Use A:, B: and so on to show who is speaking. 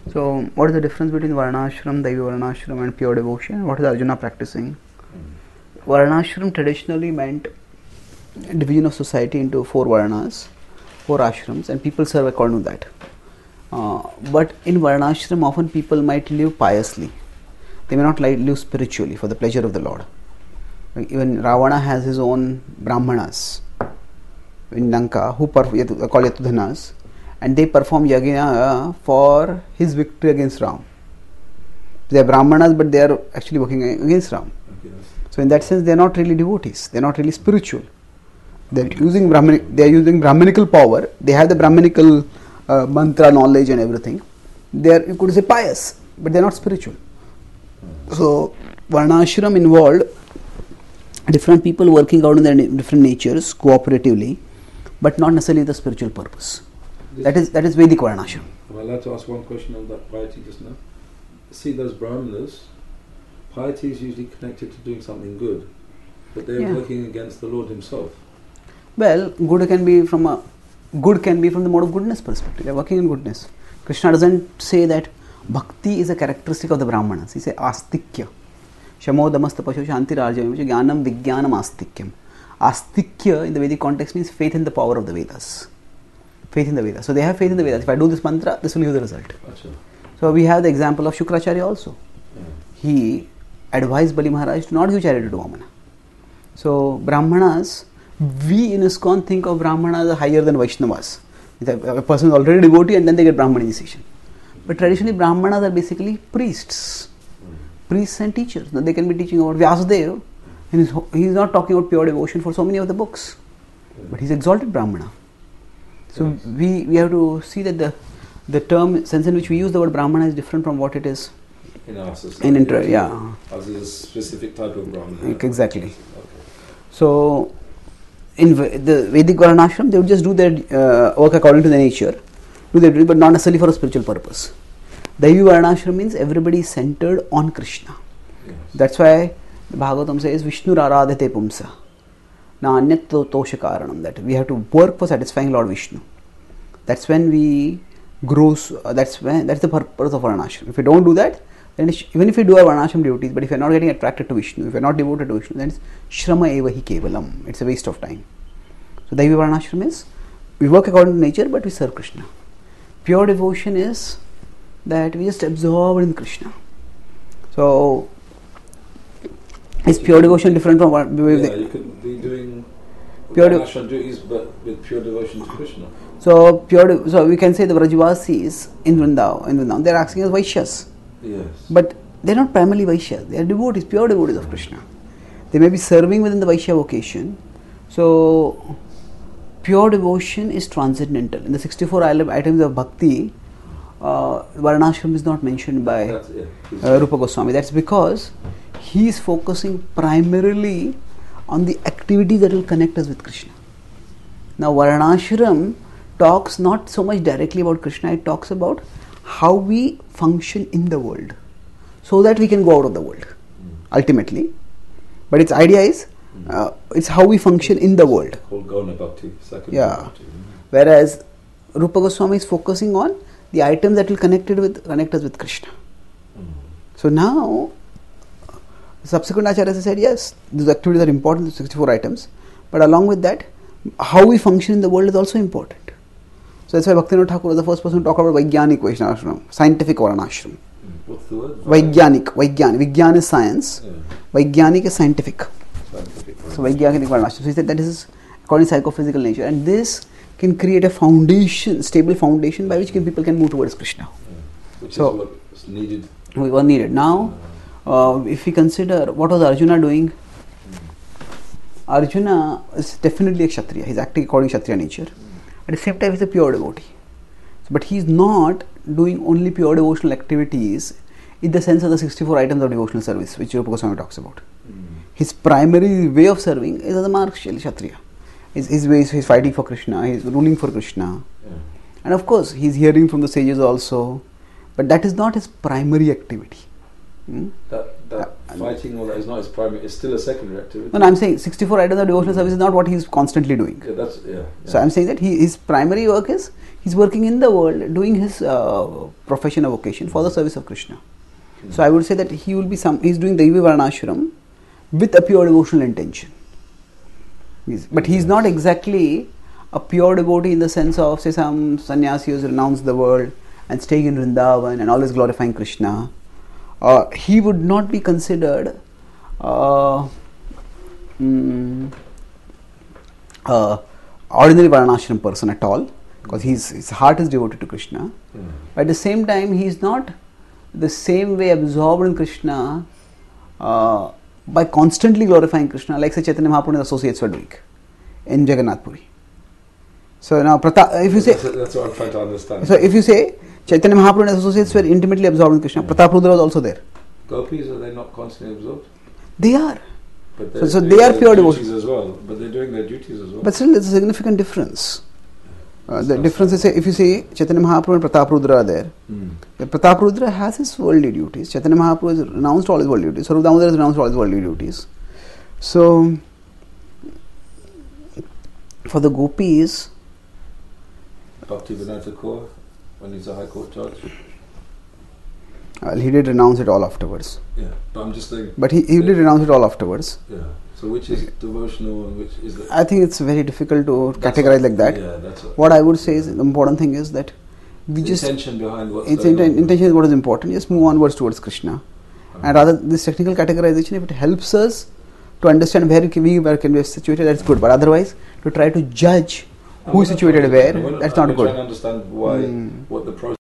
A: So, what is the difference between Varnashram, Daivi Varnashram and pure devotion? What is Arjuna practicing? Varnashram traditionally meant division of society into 4 Varnas, 4 ashrams, and people serve according to that. But in Varnashram, often people might live piously. They may not live spiritually for the pleasure of the Lord. Like even Ravana has his own Brahmanas in Lanka who called Yatudhanas, and they perform yagna for his victory against Ram. They are Brahmanas, but they are actually working against Ram. So in that sense, they are not really devotees. They are not really spiritual. They are using Brahmanical power. They have the Brahmanical mantra knowledge and everything. They are, you could say, pious, but they are not spiritual. So Varnashram involved different people working out in their different natures cooperatively, but not necessarily the spiritual purpose. That is Vedic Varnashram.
B: Am I allowed to ask one question on that piety just now? See, those Brahmanas, piety is usually connected to doing something good, but they're working against the Lord Himself.
A: Well, good can be from the mode of goodness perspective. They are working in goodness. Krishna doesn't say that bhakti is a characteristic of the Brahmanas. He says astikya. Shamo damastapasho shanti rajayam jnanam vijnanam astikyam. Astikya in the Vedic context means faith in the power of the Vedas. Faith in the Vedas. So they have faith in the Vedas. If I do this mantra, this will give the result.
B: Achha.
A: So we have the example of Shukracharya also. He advised Bali Maharaj to not give charity to Vamana. So Brahmanas, we in ISKCON think of Brahmanas as higher than Vaishnavas. A person is already devotee and then they get Brahman initiation. But traditionally Brahmanas are basically priests. Priests and teachers. Now they can be teaching about Vyasadeva. And he is not talking about pure devotion for so many of the books. But he is exalted Brahmana. So we have to see that the term, sense in which we use the word Brahmana is different from what it is
B: in our society. As a specific type of Brahmana.
A: Exactly.
B: Okay.
A: So in the Vedic Varnashram, they would just do their work according to the nature, do their duty, but not necessarily for a spiritual purpose. Daivi Varnashram means everybody is centered on Krishna.
B: Yes.
A: That's why the Bhagavatam says Vishnu Aradhate Pumsa. Na anyat tosha karanam, that we have to work for satisfying Lord Vishnu. That's when we grow. That's the purpose of Varnashram. If we don't do that, then even if we do our Varnashram duties, but if we are not getting attracted to Vishnu, if we are not devoted to Vishnu, then it's Shrama eva hi kevalam. It's a waste of time. So Daivi Varnashram is we work according to nature, but we serve Krishna. Pure devotion is that we just absorb in Krishna. So is pure devotion different from what?
B: You could be doing Varnashram duties, but with pure devotion to Krishna.
A: So we can say the Vrajavasis in Vrindavan, they are acting as Vaishyas.
B: Yes.
A: But they are not primarily Vaishyas, they are devotees, pure devotees of Krishna. They may be serving within the Vaishya vocation. So pure devotion is transcendental. In the 64 items of bhakti, Varnashram is not mentioned by Rupa Goswami. That's because he is focusing primarily on the activities that will connect us with Krishna. Now Varnashram talks not so much directly about Krishna, it talks about how we function in the world so that we can go out of the world ultimately. But its idea is it's how we function in the world.
B: Called Gauna Bhakti.
A: Whereas Rupa Goswami is focusing on the items that will connect us with Krishna. So now subsequent acharyas said yes, these activities are important, the 64 items, but along with that, how we function in the world is also important. So that's why Bhaktivinoda Thakur was the first person to talk about Vaigyanik Vaishnavashram, scientific Varnashram.
B: What's the word?
A: Vaigyanik. Vigyan is science.
B: Yeah.
A: Vaigyanik is scientific.
B: So
A: Vaigyanik Varnashram. So he said that this is according to psychophysical nature, and this can create a foundation, stable foundation by which people can move towards Krishna.
B: Which is what's needed.
A: What needed. Now, if we consider what was Arjuna doing, Arjuna is definitely a Kshatriya. He is acting according to Kshatriya nature. At the same time, he is a pure devotee. But he is not doing only pure devotional activities in the sense of the 64 items of devotional service, which Rupa Goswami talks about. His primary way of serving is as a Markshal Kshatriya. His way is fighting for Krishna, he is ruling for Krishna. And of course, he is hearing from the sages also. But that is not his primary activity.
B: fighting all that is not his primary. It's still a secondary activity.
A: No, I'm saying 64 items of devotional service is not what he's constantly doing. So I'm saying that his primary work is he's working in the world, doing his profession or vocation for the service of Krishna. So I would say that he will be he's doing Daivi Varnashram with a pure devotional intention. But he's not exactly a pure devotee in the sense of, say, some sannyasi who's renounced the world and staying in Vrindavan and always glorifying Krishna. He would not be considered ordinary Varnashram person at all, because his heart is devoted to Krishna. But at the same time, he is not the same way absorbed in Krishna by constantly glorifying Krishna, like say Chaitanya Mahaprabhu and associates were doing in Jagannath Puri. So now, if you say
B: that's what I'm trying to understand.
A: So if you say Chaitanya Mahaprabhu and associates were intimately absorbed in Krishna, Pratap Rudra was also there.
B: Gopis, are they not constantly absorbed?
A: They are.
B: But
A: so they are pure devotees
B: as well. But they're doing their duties as well.
A: But still, there's a significant difference. The difference is, if you say Chaitanya Mahaprabhu and Pratap Rudra are there, the Pratap Rudra has his worldly duties. Chaitanya Mahaprabhu has renounced all his worldly duties. Swarup Damodar has renounced all his worldly duties. So, for the gopis,
B: Bhaktivinoda Thakur, when he's a High Court judge,
A: he did renounce it all afterwards.
B: Yeah, but I'm just saying.
A: But he did renounce it all afterwards.
B: Yeah. So which is devotional and which is the...
A: I think it's very difficult to categorize like that.
B: Yeah, that's
A: what I would say is the important thing is that we just...
B: intention behind what's
A: intention is what is important. Just move onwards towards Krishna. And rather, this technical categorization, if it helps us to understand where can we be situated, that's good. But otherwise, to try to judge who is situated where, that's not good.
B: I'm trying to understand why, what the process